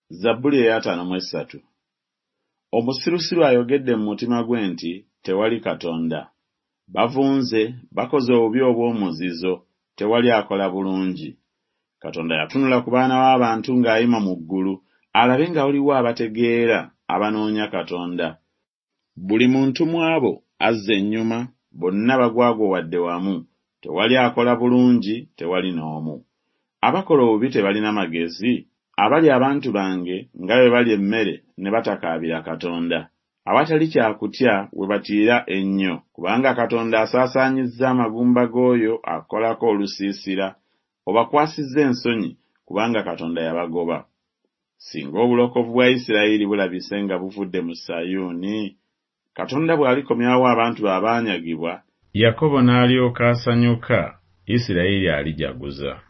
Zabbuli 53. Omusirusiru ayogedde mu mutima gwe nti tewali Katonda. Bavunze, bakoze obubi obw'omuzizo, tewali akola bulungi. Katonda yatunula ku baana b'abantu ng'ayima mu ggulu, alabe nga waliwo abategeera abanoonya Katonda. Buli muntu mu abo azza ennyuma, bonna bagwagwawadde wamu, tewali akola bulungi, tewali n'omu. Abakola obubi tebalina magezi, abali abantu bange nga bwe bali emmere ne batakaabira Katonda. Awatali kyakutya we batiira ennyo, kubanga Katonda asaasaanyizza amagumba g'oyo akolako olusiisira, obakwasizza ensonyi kubanga Katonda yabagoba. Singa obulokovu bwa Isirayiri bulabise nga buvudde mu Sayuuni, Katonda bw'alikomyawo abantu abaanyagibwa, Yakobo n'alyoka asanyuka, Isirayiri alijaguza.